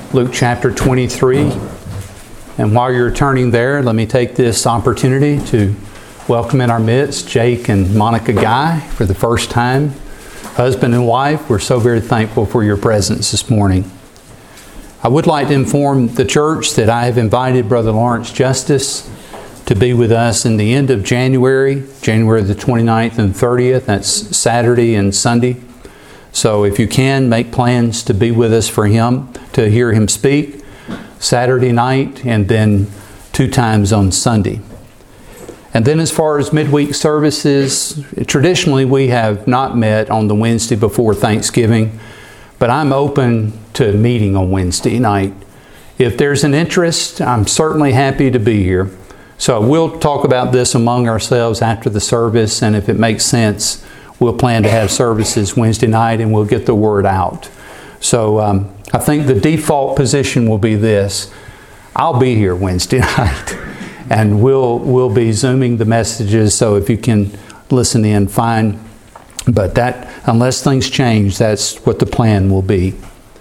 Luke chapter 23. And while you're turning there, let me take this opportunity to welcome in our midst Jake and Monica Guy for the first time. Husband and wife, we're so very thankful for your presence this morning. I would like to inform the church that I have invited Brother Lawrence Justice to be with us in the end of January the 29th and 30th. That's Saturday and Sunday. So if you can, make plans to be with us for him, to hear him speak Saturday night and then 2 times on Sunday. And then as far as midweek services, traditionally we have not met on the Wednesday before Thanksgiving, but I'm open to meeting on Wednesday night. If there's an interest, I'm certainly happy to be here. So we'll talk about this among ourselves after the service, and if it makes sense, we'll plan to have services Wednesday night and we'll get the word out. So I think the default position will be this. I'll be here Wednesday night and we'll be Zooming the messages, so if you can listen in, fine. But that, unless things change, that's what the plan will be.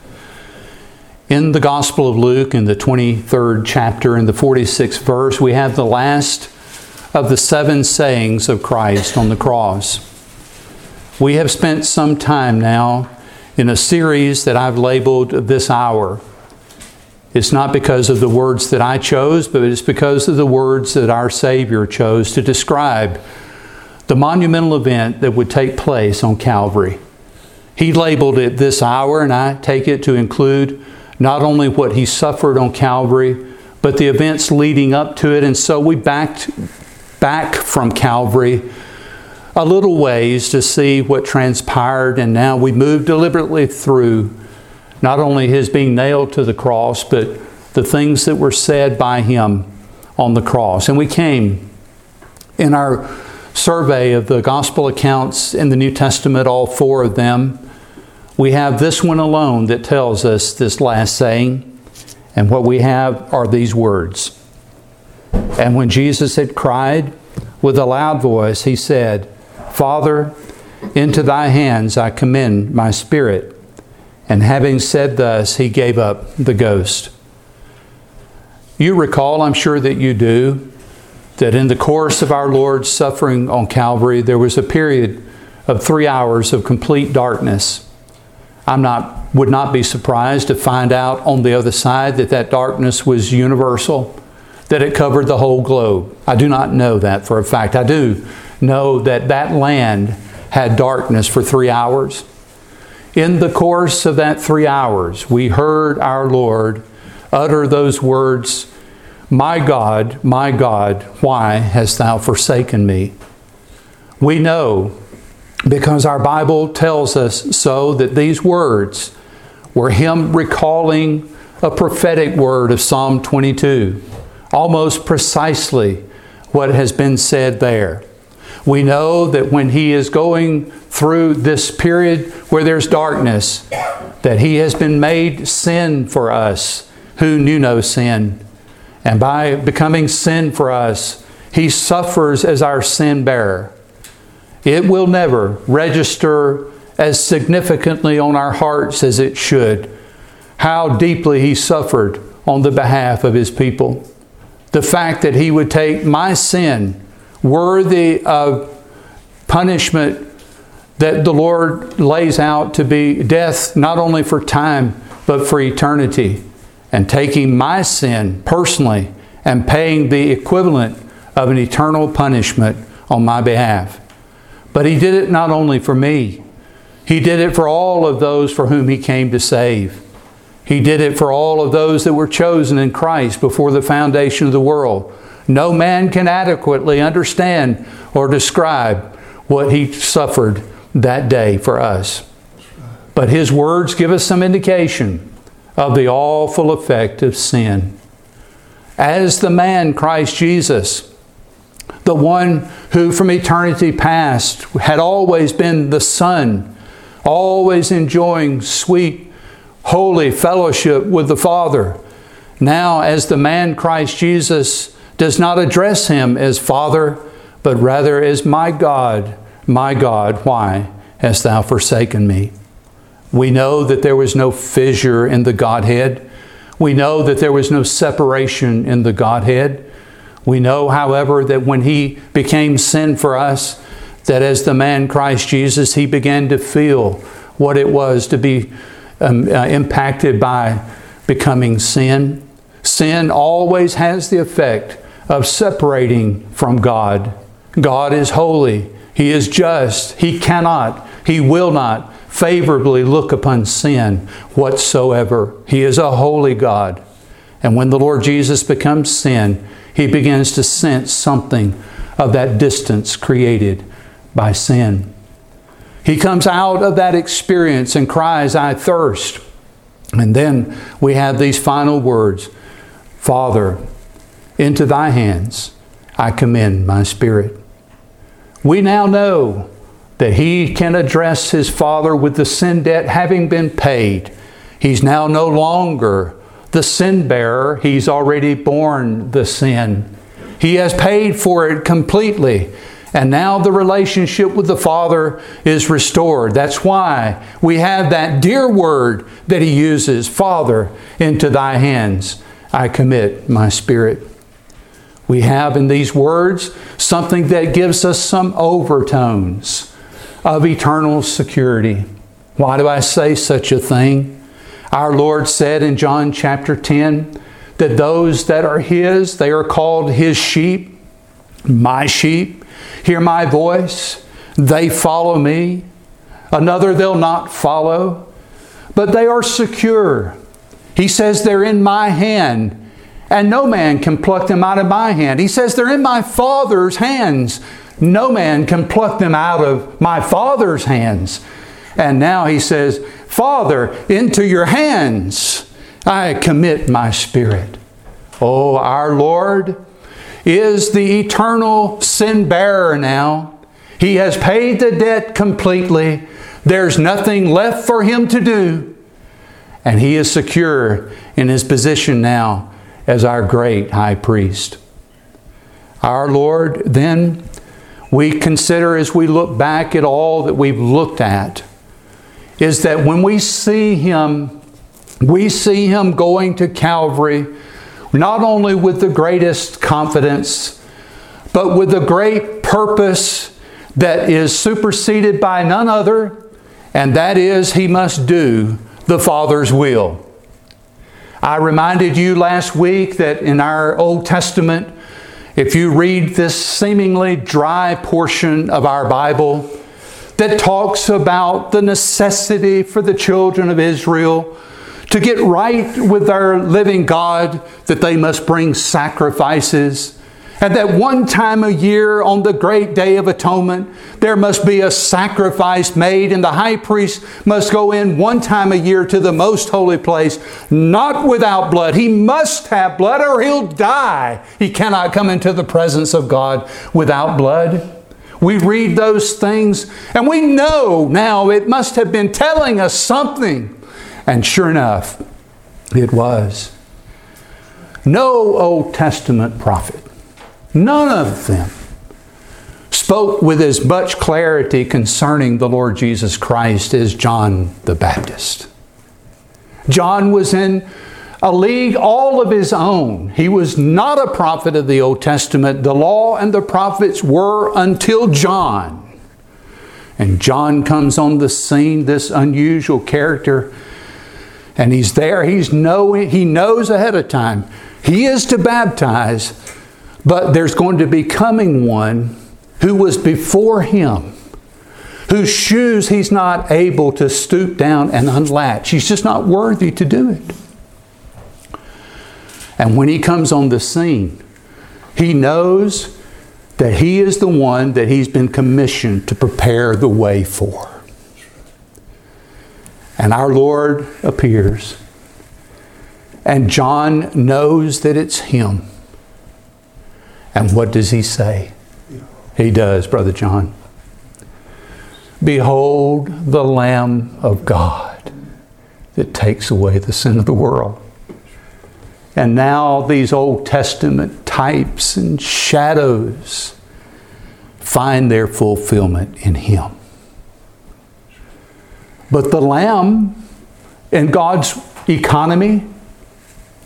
In the Gospel of Luke, in the 23rd chapter, in the 46th verse, we have the last of the 7 sayings of Christ on the cross. We have spent some time now in a series that I've labeled This Hour. It's not because of the words that I chose, but it's because of the words that our Savior chose to describe the monumental event that would take place on Calvary. He labeled it This Hour, and I take it to include not only what He suffered on Calvary, but the events leading up to it. And so we backed back from Calvary a little ways to see what transpired, and now we move deliberately through not only His being nailed to the cross, but the things that were said by Him on the cross. And we came in our survey of the gospel accounts in the New Testament, all 4 of them. We have this one alone that tells us this last saying, and what we have are these words. And when Jesus had cried with a loud voice, He said, Father, into Thy hands I commend my spirit. And having said thus, He gave up the ghost. You recall, I'm sure that you do, that in the course of our Lord's suffering on Calvary, there was a period of 3 hours of complete darkness. Would not be surprised to find out on the other side that that darkness was universal, that it covered the whole globe. I do not know that for a fact. I do know that that land had darkness for 3 hours. In the course of that 3 hours, we heard our Lord utter those words, my God, why hast Thou forsaken me? We know, because our Bible tells us so, that these words were Him recalling a prophetic word of Psalm 22, almost precisely what has been said there. We know that when He is going through this period where there's darkness, that He has been made sin for us who knew no sin. And by becoming sin for us, He suffers as our sin bearer. It will never register as significantly on our hearts as it should, how deeply He suffered on the behalf of His people. The fact that He would take my sin, worthy of punishment that the Lord lays out to be death, not only for time, but for eternity, and taking my sin personally and paying the equivalent of an eternal punishment on my behalf. But He did it not only for me. He did it for all of those for whom He came to save. He did it for all of those that were chosen in Christ before the foundation of the world. No man can adequately understand or describe what He suffered that day for us. But His words give us some indication of the awful effect of sin. As the man Christ Jesus, the one who from eternity past had always been the Son, always enjoying sweet, holy fellowship with the Father, now as the man Christ Jesus does not address Him as Father, but rather as my God, why hast Thou forsaken me? We know that there was no fissure in the Godhead. We know that there was no separation in the Godhead. We know, however, that when He became sin for us, that as the man Christ Jesus, He began to feel what it was to be impacted by becoming sin. Sin always has the effect of separating from God. God is holy. He is just. He cannot, He will not favorably look upon sin whatsoever. He is a holy God. And when the Lord Jesus becomes sin, He begins to sense something of that distance created by sin. He comes out of that experience and cries, "I thirst." And then we have these final words, "Father, into Thy hands I commend my spirit." We now know that he can address his Father with the sin debt having been paid. He's now no longer the sin bearer. He's already borne the sin. He has paid for it completely. And now the relationship with the Father is restored. That's why we have that dear word that he uses, "Father, into Thy hands I commit my spirit." We have in these words something that gives us some overtones of eternal security. Why do I say such a thing? Our Lord said in John chapter 10 that those that are His, they are called His sheep. My sheep hear my voice. They follow me. Another they'll not follow. But they are secure. He says they're in my hand, and no man can pluck them out of my hand. He says they're in my Father's hands. No man can pluck them out of my Father's hands. And now he says, "Father, into your hands I commit my spirit." Oh, our Lord is the eternal sin bearer now. He has paid the debt completely. There's nothing left for Him to do. And He is secure in His position now as our great high priest. Our Lord, then, we consider as we look back at all that we've looked at, is that when we see Him going to Calvary, not only with the greatest confidence, but with a great purpose that is superseded by none other, and that is He must do the Father's will. I reminded you last week that in our Old Testament, if you read this seemingly dry portion of our Bible that talks about the necessity for the children of Israel to get right with their living God, that they must bring sacrifices, and that one time a year on the great Day of Atonement, there must be a sacrifice made, and the high priest must go in one time a year to the most holy place, not without blood. He must have blood or he'll die. He cannot come into the presence of God without blood. We read those things, and we know now it must have been telling us something. And sure enough, it was. No Old Testament prophet, none of them, spoke with as much clarity concerning the Lord Jesus Christ as John the Baptist. John was in a league all of his own. He was not a prophet of the Old Testament. The law and the prophets were until John. And John comes on the scene, this unusual character, and he's there. He knows ahead of time he is to baptize, but there's going to be coming one who was before him, whose shoes he's not able to stoop down and unlatch. He's just not worthy to do it. And when he comes on the scene, he knows that he is the one that he's been commissioned to prepare the way for. And our Lord appears. And John knows that it's him. And what does he say? He does, Brother John. "Behold the Lamb of God that takes away the sin of the world." And now these Old Testament types and shadows find their fulfillment in Him. But the Lamb in God's economy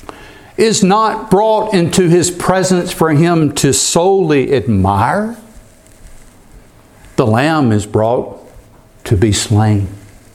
is not brought into His presence for Him to solely admire. The Lamb is brought to be slain.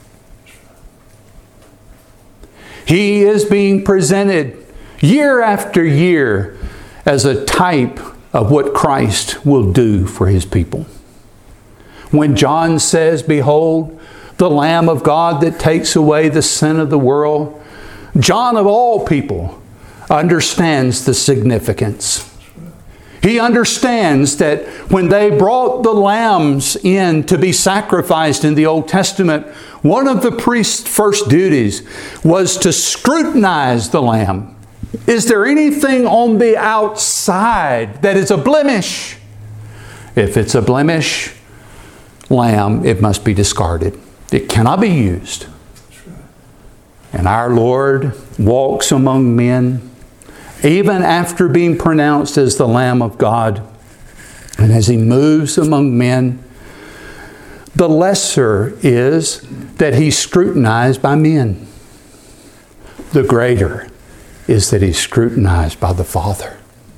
He is being presented year after year as a type of what Christ will do for His people. When John says, "Behold, the Lamb of God that takes away the sin of the world," John of all people understands the significance. He understands that when they brought the lambs in to be sacrificed in the Old Testament, one of the priest's first duties was to scrutinize the lamb. Is there anything on the outside that is a blemish? If it's a blemish lamb, it must be discarded. It cannot be used. And our Lord walks among men even after being pronounced as the Lamb of God. And as He moves among men, the lesser is that He's scrutinized by men. The greater is that He's scrutinized by the Father.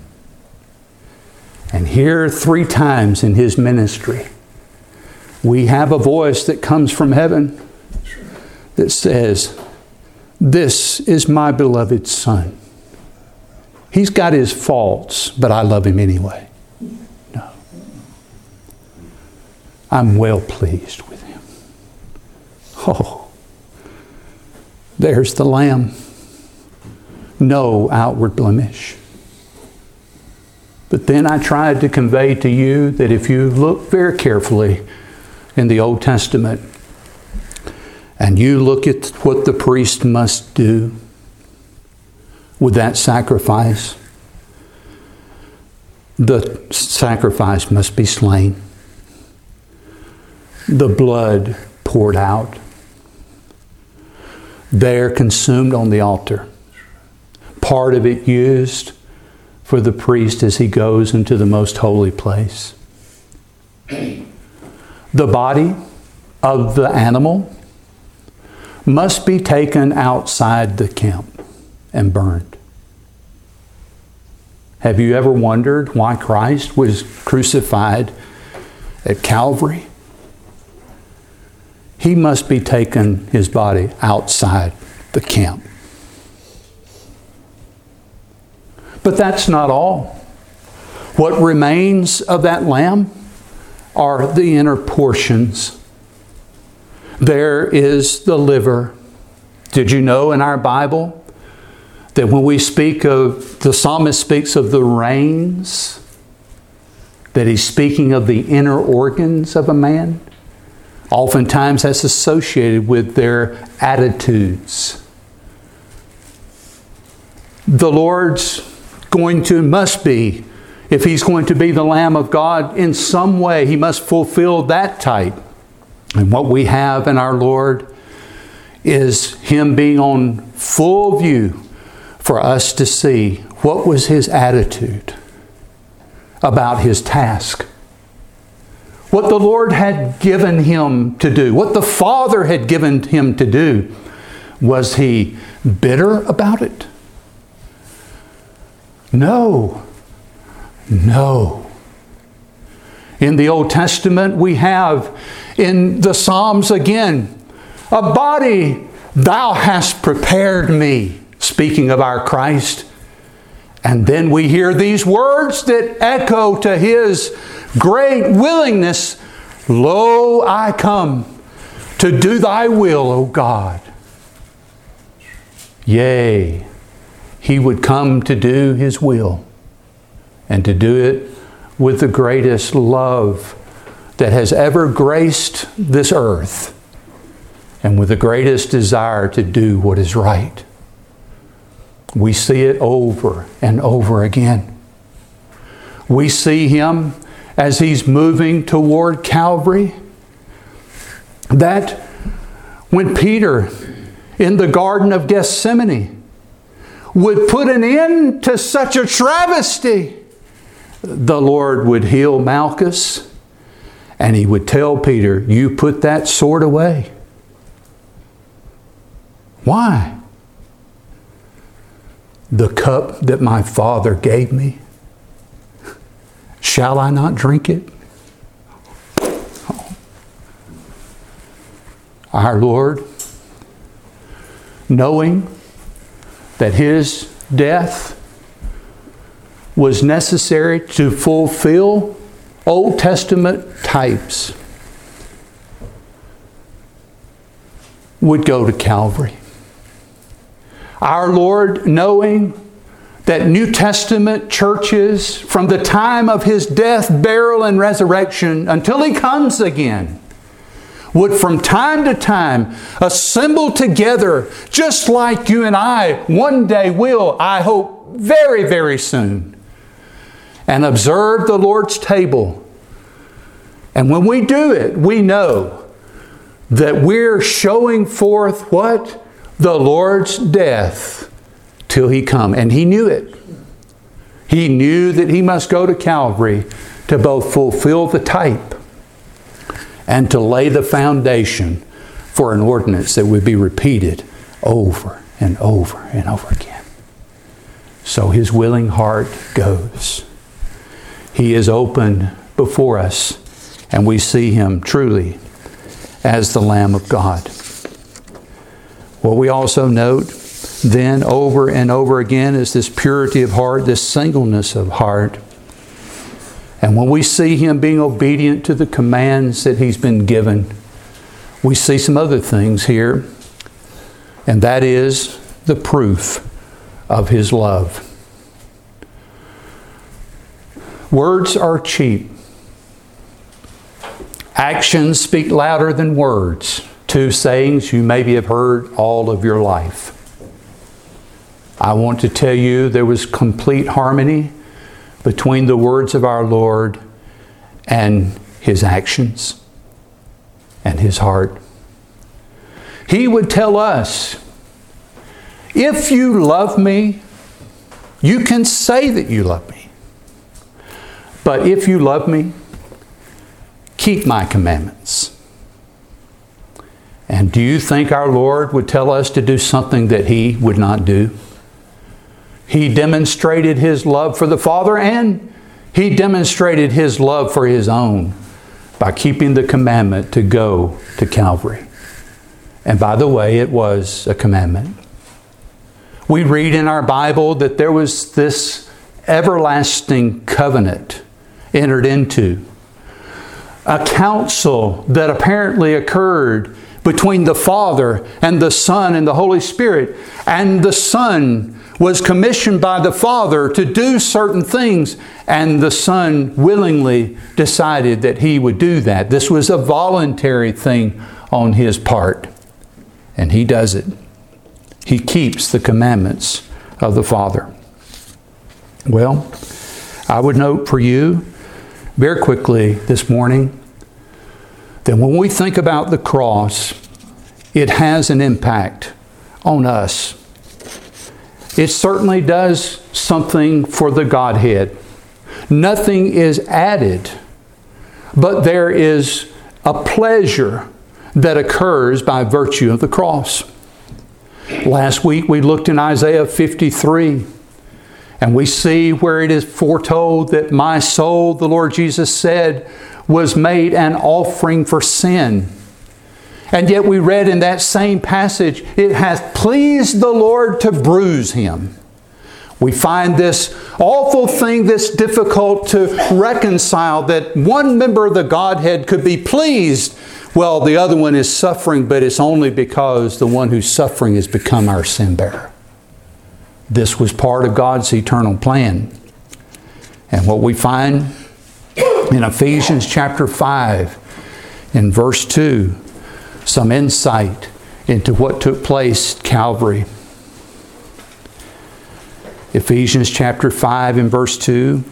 And here 3 times in His ministry, we have a voice that comes from heaven that says, "This is my beloved Son. He's got his faults, but I love him anyway." No. I'm well pleased with him. Oh, there's the Lamb. No outward blemish. But then I tried to convey to you that if you look very carefully in the Old Testament and you look at what the priest must do with that sacrifice, the sacrifice must be slain. The blood poured out. There consumed on the altar. Part of it used for the priest as he goes into the most holy place. The body of the animal must be taken outside the camp and burned. Have you ever wondered why Christ was crucified at Calvary? He must be taken, His body, outside the camp. But that's not all. What remains of that lamb are the inner portions. There is the liver. Did you know in our Bible that when we speak of, the psalmist speaks of the reins, that he's speaking of the inner organs of a man? Oftentimes that's associated with their attitudes. The Lord's must be, if He's going to be the Lamb of God, in some way He must fulfill that type. And what we have in our Lord is Him being on full view for us to see what was His attitude about His task. What the Lord had given Him to do, what the Father had given Him to do. Was He bitter about it? No. No. In the Old Testament, we have in the Psalms again, "A body Thou hast prepared me," speaking of our Christ. And then we hear these words that echo to His great willingness, "Lo, I come to do Thy will, O God." Yea, He would come to do His will, and to do it with the greatest love that has ever graced this earth, and with the greatest desire to do what is right. We see it over and over again. We see Him as He's moving toward Calvary, that when Peter in the Garden of Gethsemane would put an end to such a travesty, the Lord would heal Malchus, and He would tell Peter, "You put that sword away." Why? the cup that my Father gave me? Shall I not drink it? Our Lord, knowing that His death was necessary to fulfill Old Testament types, would go to Calvary. Our Lord, knowing that New Testament churches, from the time of His death, burial, and resurrection until He comes again, would from time to time assemble together, just like you and I one day will, I hope, very, very soon, and observe the Lord's table. And when we do it, we know that we're showing forth what? The Lord's death till He come. And He knew it. He knew that He must go to Calvary to both fulfill the type and to lay the foundation for an ordinance that would be repeated over and over and over again. So His willing heart goes. He is open before us, and we see Him truly as the Lamb of God. What we also note then over and over again is this purity of heart, this singleness of heart. And when we see Him being obedient to the commands that He's been given, we see some other things here, and that is the proof of His love. Words are cheap. Actions speak louder than words. Two sayings you maybe have heard all of your life. I want to tell you there was complete harmony between the words of our Lord and His actions and His heart. He would tell us, if you love me, you can say that you love me. But if you love me, keep my commandments. And do you think our Lord would tell us to do something that He would not do? He demonstrated His love for the Father, and He demonstrated His love for His own by keeping the commandment to go to Calvary. And by the way, it was a commandment. We read in our Bible that there was this everlasting covenant entered into. A council that apparently occurred between the Father and the Son and the Holy Spirit. And the Son was commissioned by the Father to do certain things, and the Son willingly decided that He would do that. This was a voluntary thing on His part. And He does it. He keeps the commandments of the Father. Well, I would note for you very quickly this morning that when we think about the cross, it has an impact on us. It certainly does something for the Godhead. Nothing is added, but there is a pleasure that occurs by virtue of the cross. Last week we looked in Isaiah 53, and we see where it is foretold that my soul, the Lord Jesus said, was made an offering for sin. And yet we read in that same passage, it hath pleased the Lord to bruise Him. We find this awful thing that's difficult to reconcile, that one member of the Godhead could be pleased. Well, the other one is suffering, but it's only because the one who's suffering has become our sin bearer. This was part of God's eternal plan. And what we find in Ephesians chapter 5, in verse 2, some insight into what took place at Calvary. Ephesians chapter 5 and verse 2.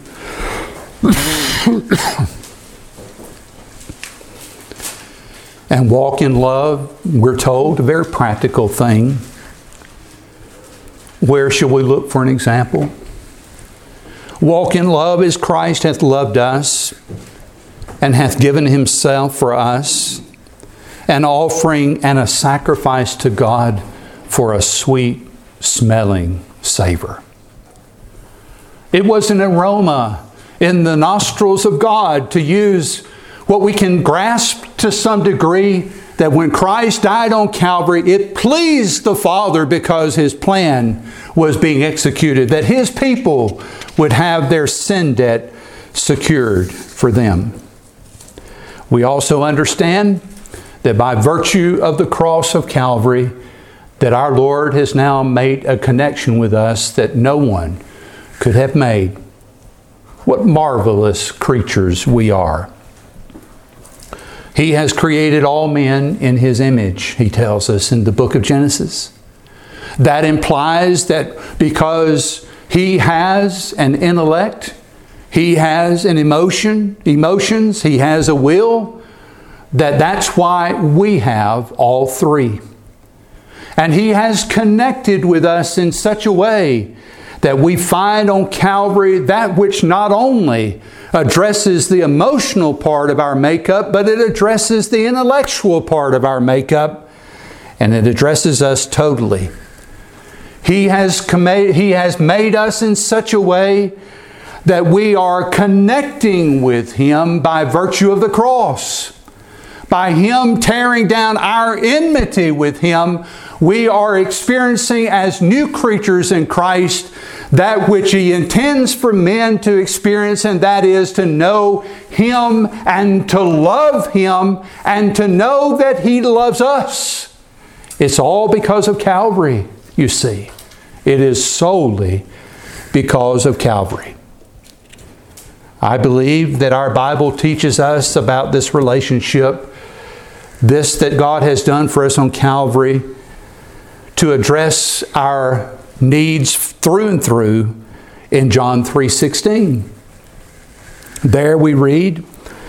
And walk in love, we're told, a very practical thing. Where shall we look for an example? Walk in love as Christ hath loved us, and hath given Himself for us, an offering and a sacrifice to God for a sweet smelling savor. It was an aroma in the nostrils of God, to use what we can grasp to some degree, that when Christ died on Calvary, it pleased the Father because His plan was being executed, that His people would have their sin debt secured for them. We also understand that by virtue of the cross of Calvary, that our Lord has now made a connection with us that no one could have made. What marvelous creatures we are. He has created all men in His image, He tells us in the book of Genesis. That implies that because He has an intellect, He has an emotions, He has a will, that's why we have all three. And He has connected with us in such a way that we find on Calvary that which not only addresses the emotional part of our makeup, but it addresses the intellectual part of our makeup, and it addresses us totally. He has made us in such a way that we are connecting with Him by virtue of the cross. By Him tearing down our enmity with Him, we are experiencing as new creatures in Christ that which He intends for men to experience, and that is to know Him and to love Him and to know that He loves us. It's all because of Calvary, you see. It is solely because of Calvary. I believe that our Bible teaches us about this relationship, this that God has done for us on Calvary, to address our needs through and through in John 3:16. There we read,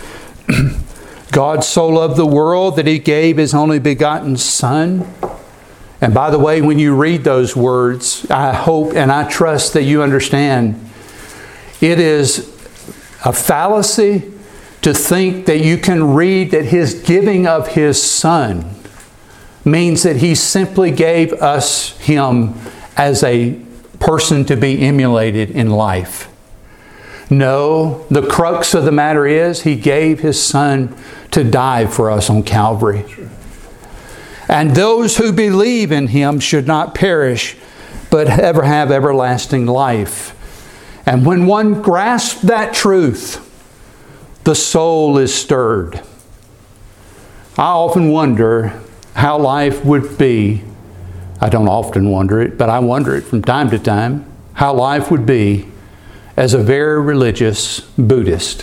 God so loved the world that He gave His only begotten Son. And by the way, when you read those words, I hope and I trust that you understand it is a fallacy to think that you can read that His giving of His Son means that He simply gave us Him as a person to be emulated in life. No, the crux of the matter is He gave His Son to die for us on Calvary. And those who believe in Him should not perish, but ever have everlasting life. And when one grasps that truth, the soul is stirred. I often wonder how life would be. I don't often wonder it, but I wonder it from time to time, how life would be as a very religious Buddhist.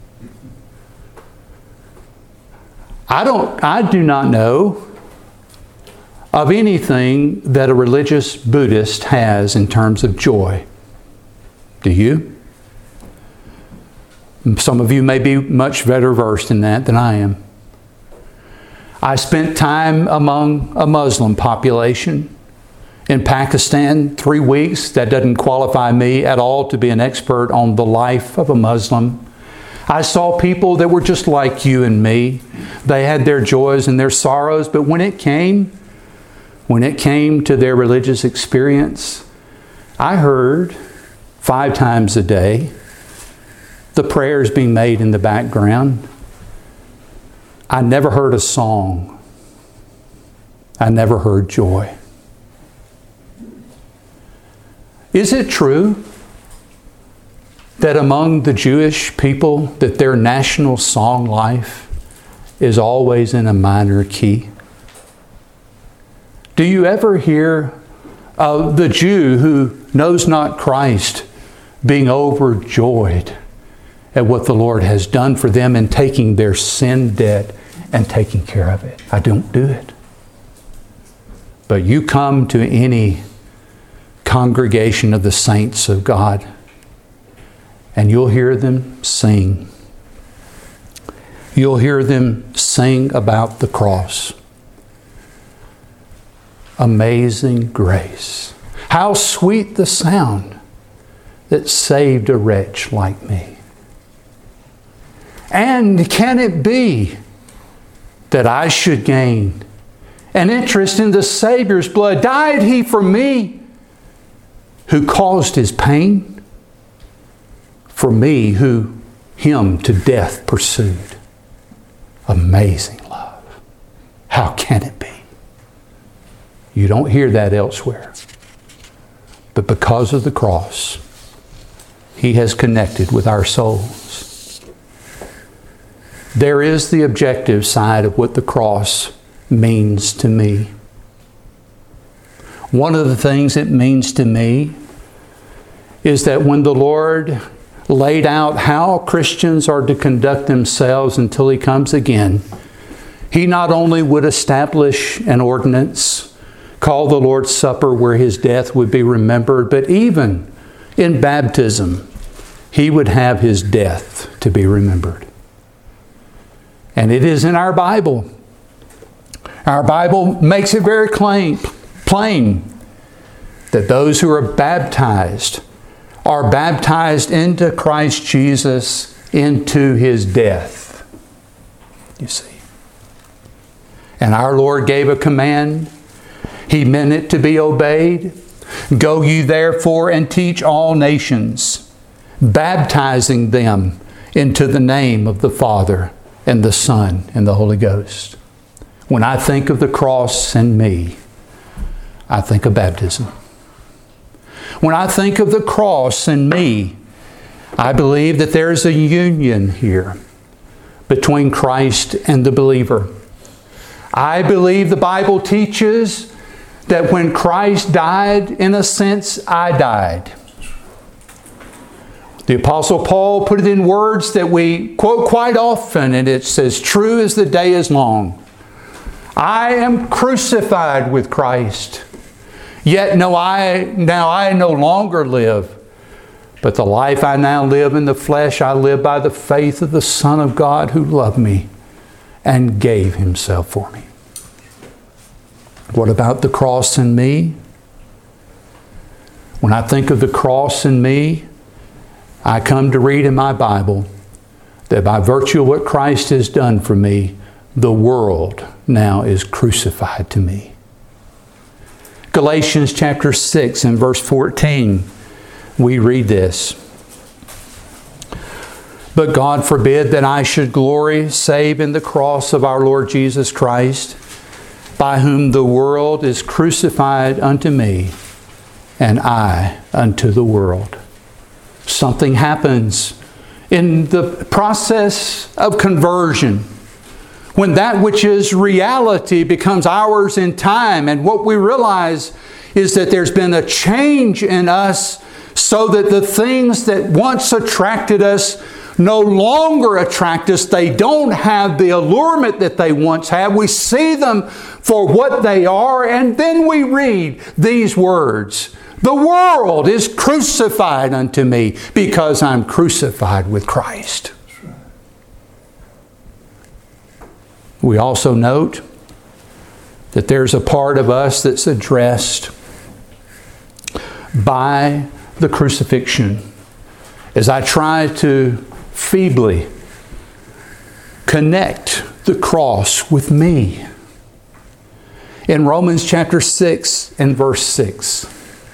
I do not know of anything that a religious Buddhist has in terms of joy. Do you? Some of you may be much better versed in that than I am. I spent time among a Muslim population in Pakistan, 3 weeks. That doesn't qualify me at all to be an expert on the life of a Muslim. I saw people that were just like you and me. They had their joys and their sorrows, but when it came to their religious experience, I heard 5 times a day the prayers being made in the background. I never heard a song. I never heard joy. Is it true that among the Jewish people that their national song life is always in a minor key? Do you ever hear of the Jew who knows not Christ being overjoyed at what the Lord has done for them in taking their sin debt and taking care of it? I don't do it. But you come to any congregation of the saints of God, and you'll hear them sing. You'll hear them sing about the cross. Amazing grace. How sweet the sound that saved a wretch like me. And can it be that I should gain an interest in the Savior's blood? Died He for me who caused His pain? for me who him to death pursued. Amazing love. How can it be? You don't hear that elsewhere. But because of the cross, He has connected with our souls. There is the objective side of what the cross means to me. One of the things it means to me is that when the Lord laid out how Christians are to conduct themselves until He comes again, He not only would establish an ordinance called the Lord's Supper where His death would be remembered, but even in baptism, He would have His death to be remembered. And it is in our Bible. Our Bible makes it very plain that those who are baptized into Christ Jesus, into His death. You see. And our Lord gave a command. He meant it to be obeyed. Go ye therefore and teach all nations, baptizing them into the name of the Father and the Son and the Holy Ghost. When I think of the cross and me, I think of baptism. When I think of the cross and me, I believe that there is a union here between Christ and the believer. I believe the Bible teaches that when Christ died, in a sense, I died. The Apostle Paul put it in words that we quote quite often, and it says, "True as the day is long. I am crucified with Christ. Yet now I no longer live, but the life I now live in the flesh, I live by the faith of the Son of God who loved me and gave Himself for me." What about the cross and me? When I think of the cross and me, I come to read in my Bible that by virtue of what Christ has done for me, the world now is crucified to me. Galatians chapter 6 and verse 14, we read this. "But God forbid that I should glory save in the cross of our Lord Jesus Christ, by whom the world is crucified unto me, and I unto the world." Something happens in the process of conversion when that which is reality becomes ours in time, and what we realize is that there's been a change in us so that the things that once attracted us no longer attract us. They don't have the allurement that they once had. We see them for what they are, and then we read these words: "The world is crucified unto me because I'm crucified with Christ." We also note that there's a part of us that's addressed by the crucifixion. As I try to feebly connect the cross with me. In Romans chapter 6 and verse 6.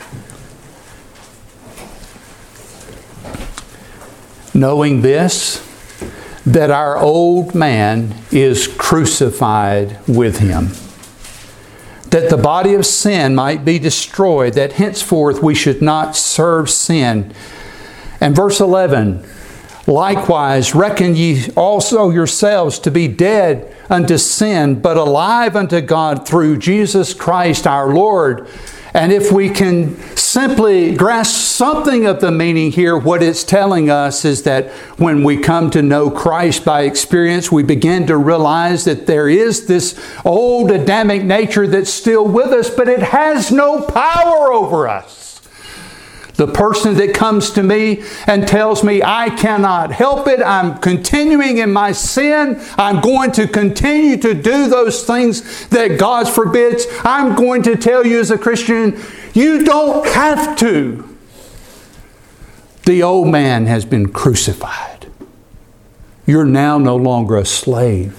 "Knowing this, that our old man is crucified with Him, that the body of sin might be destroyed, that henceforth we should not serve sin." And verse 11, "Likewise reckon ye also yourselves to be dead unto sin, but alive unto God through Jesus Christ our Lord." And if we can simply grasp something of the meaning here, what it's telling us is that when we come to know Christ by experience, we begin to realize that there is this old Adamic nature that's still with us, but it has no power over us. The person that comes to me and tells me I cannot help it, I'm continuing in my sin, I'm going to continue to do those things that God forbids, I'm going to tell you as a Christian, you don't have to. The old man has been crucified. You're now no longer a slave.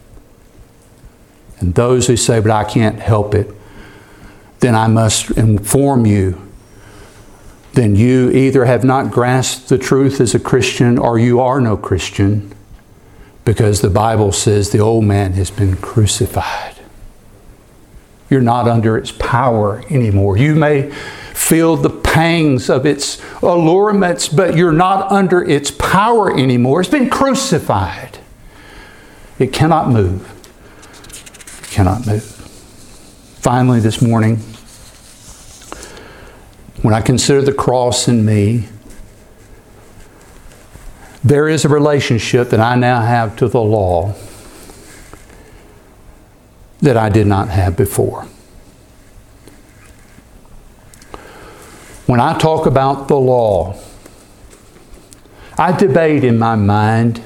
And those who say, "But I can't help it," then I must inform you then you either have not grasped the truth as a Christian or you are no Christian, because the Bible says the old man has been crucified. You're not under its power anymore. You may feel the pangs of its allurements, but you're not under its power anymore. It's been crucified. It cannot move. It cannot move. Finally, this morning, when I consider the cross in me, there is a relationship that I now have to the law that I did not have before. When I talk about the law, I debate in my mind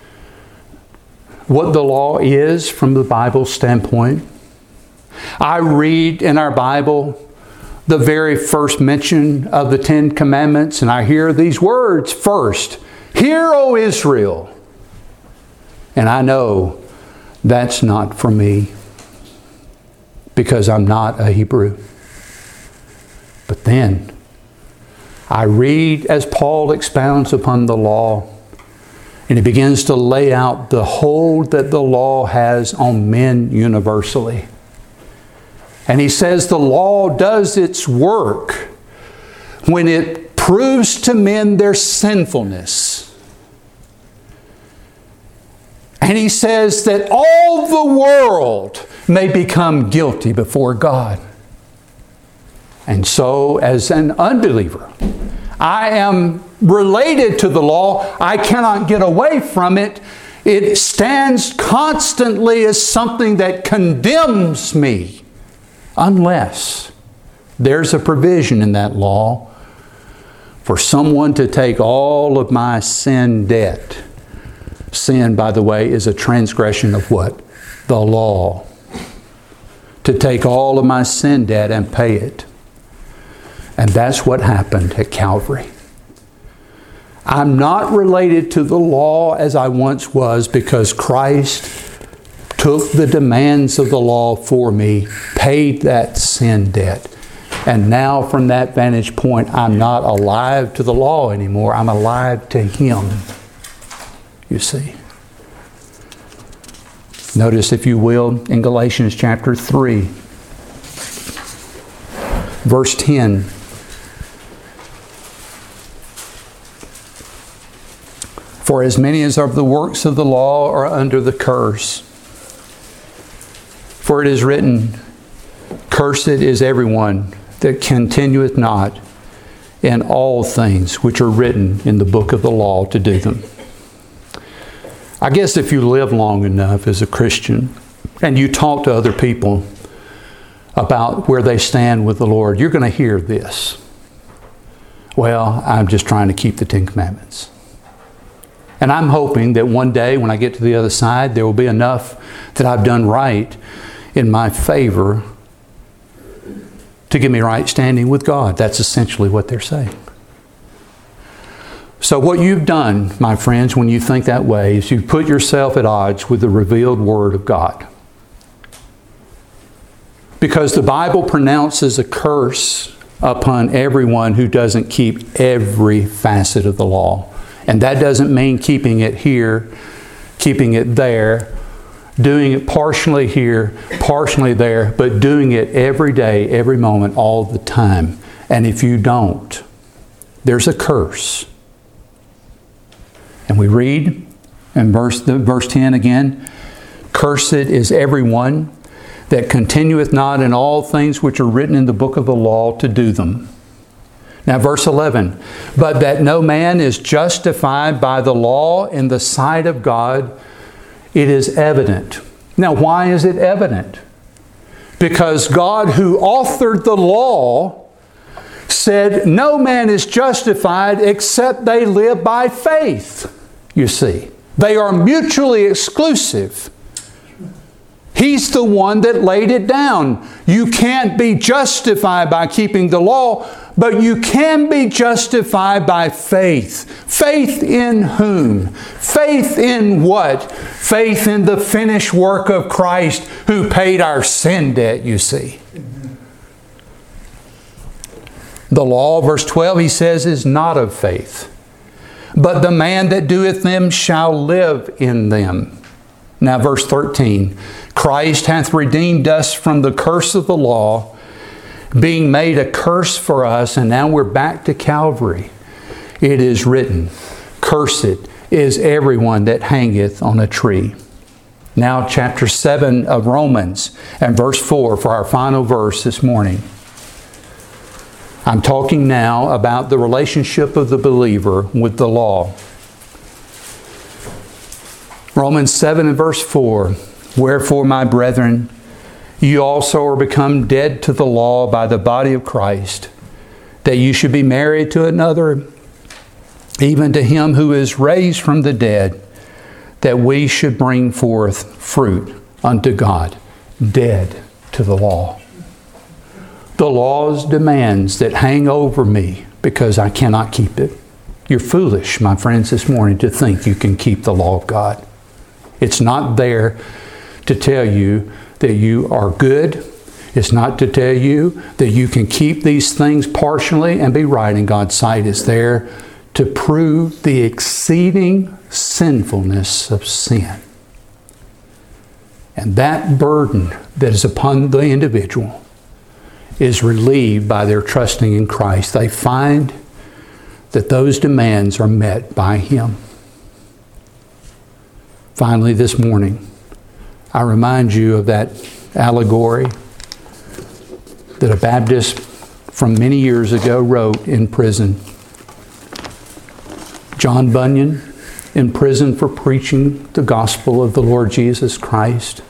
what the law is from the Bible standpoint. I read in our Bible the very first mention of the Ten Commandments, and I hear these words first, "Hear, O Israel." And I know that's not for me, because I'm not a Hebrew. But then I read as Paul expounds upon the law, and he begins to lay out the hold that the law has on men universally. And he says the law does its work when it proves to men their sinfulness. And he says that all the world may become guilty before God. And so, as an unbeliever, I am related to the law. I cannot get away from it. It stands constantly as something that condemns me, unless there's a provision in that law for someone to take all of my sin debt. Sin, by the way, is a transgression of what? The law. To take all of my sin debt and pay it. And that's what happened at Calvary. I'm not related to the law as I once was, because Christ took the demands of the law for me, paid that sin debt. And now from that vantage point, I'm not alive to the law anymore. I'm alive to Him, you see. Notice, if you will, in Galatians chapter 3, verse 10. For as many as of the works of the law are under the curse. For it is written, Cursed is everyone that continueth not in all things which are written in the book of the law to do them. I guess if you live long enough as a Christian and you talk to other people about where they stand with the Lord, you're going to hear this. Well, I'm just trying to keep the Ten Commandments. And I'm hoping that one day when I get to the other side, there will be enough that I've done right in my favor to give me right standing with God. That's essentially what they're saying. So what you've done, my friends, when you think that way, is you've put yourself at odds with the revealed Word of God. Because the Bible pronounces a curse upon everyone who doesn't keep every facet of the law. And that doesn't mean keeping it here, keeping it there, doing it partially here, partially there, but doing it every day, every moment, all the time. And if you don't, there's a curse. And we read in verse 10 again, Cursed is everyone that continueth not in all things which are written in the book of the law to do them. Now verse 11, But that no man is justified by the law in the sight of God, it is evident. Now why is it evident? Because God, who authored the law, said no man is justified except they live by faith. You see, they are mutually exclusive. He's the one that laid it down. You can't be justified by keeping the law, but you can be justified by faith. Faith in whom? Faith in what? Faith in the finished work of Christ, who paid our sin debt, you see. The law, verse 12, he says, is not of faith. But the man that doeth them shall live in them. Now verse 13, Christ hath redeemed us from the curse of the law, being made a curse for us. And now we're back to Calvary. It is written, cursed is everyone that hangeth on a tree. Now chapter 7 of Romans and verse 4 for our final verse this morning. I'm talking now about the relationship of the believer with the law. Romans 7 and verse 4, wherefore, my brethren, you also are become dead to the law by the body of Christ, that you should be married to another, even to him who is raised from the dead, that we should bring forth fruit unto God, dead to the law. The law's demands that hang over me because I cannot keep it. You're foolish, my friends, this morning to think you can keep the law of God. It's not there to tell you that you are good. It's not to tell you that you can keep these things partially and be right in God's sight. It's there to prove the exceeding sinfulness of sin. And that burden that is upon the individual is relieved by their trusting in Christ. They find that those demands are met by Him. Finally, this morning, I remind you of that allegory that a Baptist from many years ago wrote in prison. John Bunyan, in prison for preaching the gospel of the Lord Jesus Christ,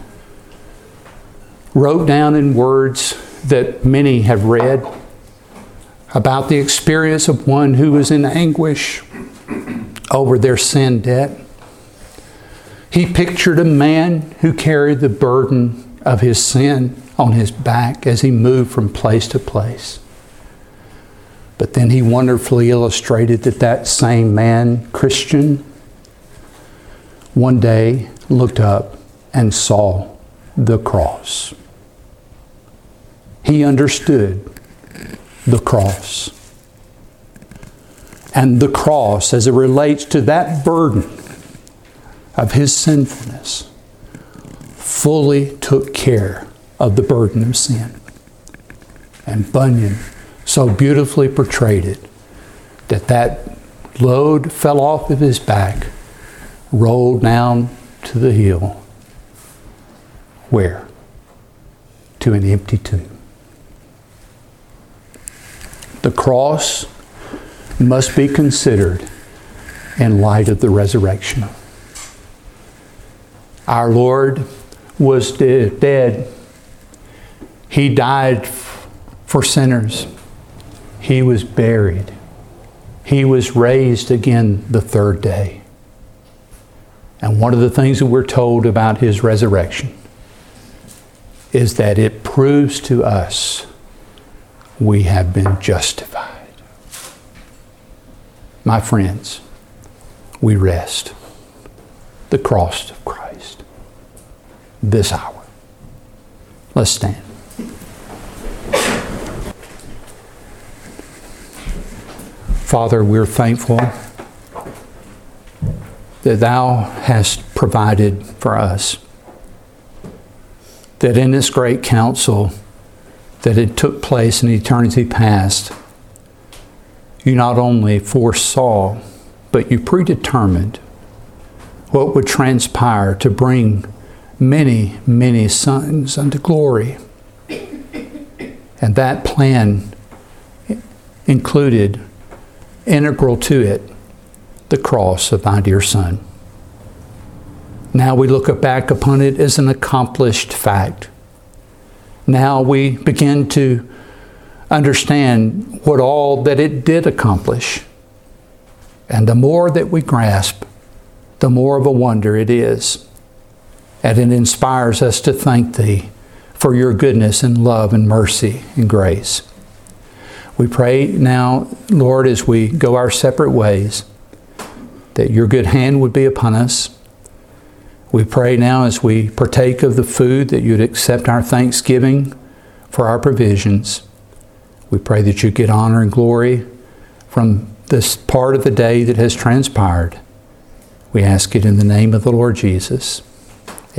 wrote down in words that many have read about the experience of one who was in anguish over their sin debt. He pictured a man who carried the burden of his sin on his back as he moved from place to place. But then he wonderfully illustrated that same man, Christian, one day looked up and saw the cross. He understood the cross. And the cross, as it relates to that burden of his sinfulness, fully took care of the burden of sin. And Bunyan so beautifully portrayed it that load fell off of his back, rolled down to the hill. Where? To an empty tomb. The cross must be considered in light of the resurrection. Our Lord was dead. He died for sinners. He was buried. He was raised again the third day. And one of the things that we're told about His resurrection is that it proves to us we have been justified. My friends, we rest the cross of Christ this hour. Let's stand. Father, we're thankful that Thou hast provided for us, that in this great council that it took place in eternity past, You not only foresaw, but You predetermined what would transpire to bring many, many sons unto glory. And that plan included, integral to it, the cross of Thy dear Son. Now we look back upon it as an accomplished fact. Now we begin to understand what all that it did accomplish. And the more that we grasp, the more of a wonder it is. And it inspires us to thank Thee for Your goodness and love and mercy and grace. We pray now, Lord, as we go our separate ways, that Your good hand would be upon us. We pray now as we partake of the food that You'd accept our thanksgiving for our provisions. We pray that you get honor and glory from this part of the day that has transpired. We ask it in the name of the Lord Jesus.